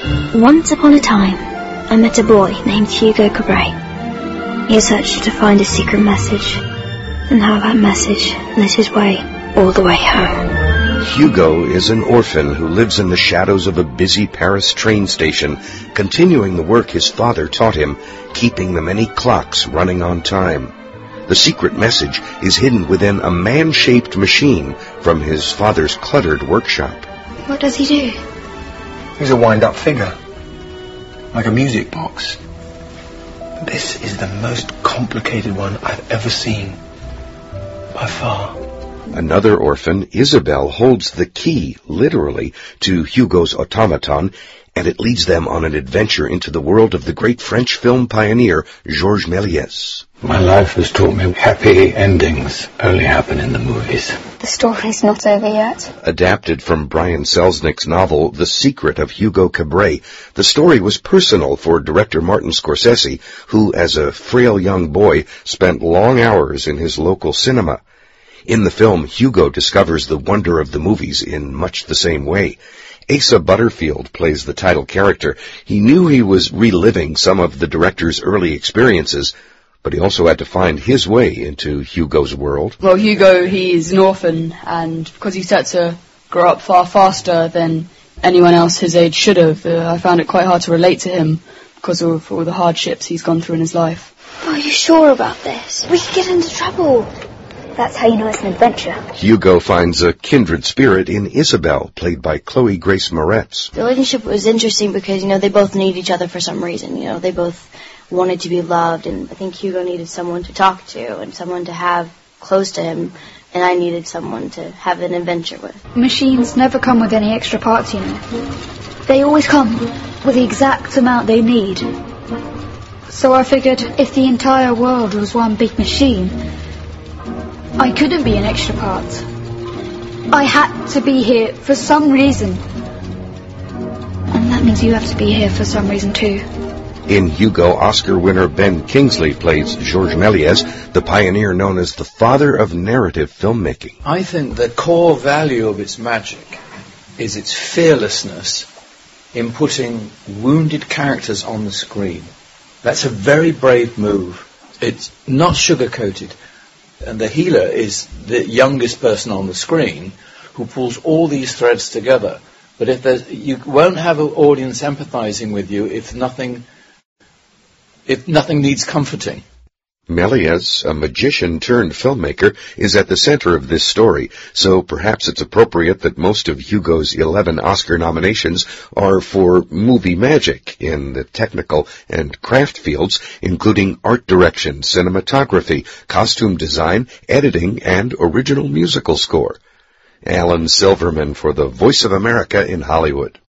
Once upon a time, I met a boy named Hugo Cabret. He searched to find a secret message, and how that message led his way all the way home. Hugo is an orphan who lives in the shadows of a busy Paris train station, continuing the work his father taught him, keeping the many clocks running on time. The secret message is hidden within a man-shaped machine from his father's cluttered workshop. What does he do? He's a wind-up figure, like a music box. This is the most complicated one I've ever seen, by far. Another orphan, Isabelle, holds the key, literally, to Hugo's automaton, and it leads them on an adventure into the world of the great French film pioneer, Georges Méliès. My life has taught me happy endings only happen in the movies. The story's not over yet. Adapted from Brian Selznick's novel, The Secret of Hugo Cabret, the story was personal for director Martin Scorsese, who, as a frail young boy, spent long hours in his local cinema. In the film, Hugo discovers the wonder of the movies in much the same way. Asa Butterfield plays the title character. He knew he was reliving some of the director's early experiences, but he also had to find his way into Hugo's world. Well, Hugo, he is an orphan, and because he's had to grow up far faster than anyone else his age should have, I found it quite hard to relate to him because of all the hardships he's gone through in his life. Are you sure about this? We could get into trouble. That's how you know it's an adventure. Hugo finds a kindred spirit in Isabelle, played by Chloe Grace Moretz. The relationship was interesting because, they both need each other for some reason. They both wanted to be loved, and I think Hugo needed someone to talk to and someone to have close to him, and I needed someone to have an adventure with. Machines never come with any extra parts, They always come with the exact amount they need. So I figured if the entire world was one big machine, I couldn't be an extra part. I had to be here for some reason. And that means you have to be here for some reason too. In Hugo, Oscar winner Ben Kingsley plays Georges Méliès, the pioneer known as the father of narrative filmmaking. I think the core value of its magic is its fearlessness in putting wounded characters on the screen. That's a very brave move. It's not sugar-coated. And the healer is the youngest person on the screen who pulls all these threads together. But you won't have an audience empathizing with you if nothing needs comforting. Méliès, a magician-turned-filmmaker, is at the center of this story, so perhaps it's appropriate that most of Hugo's 11 Oscar nominations are for movie magic in the technical and craft fields, including art direction, cinematography, costume design, editing, and original musical score. Alan Silverman for the Voice of America in Hollywood.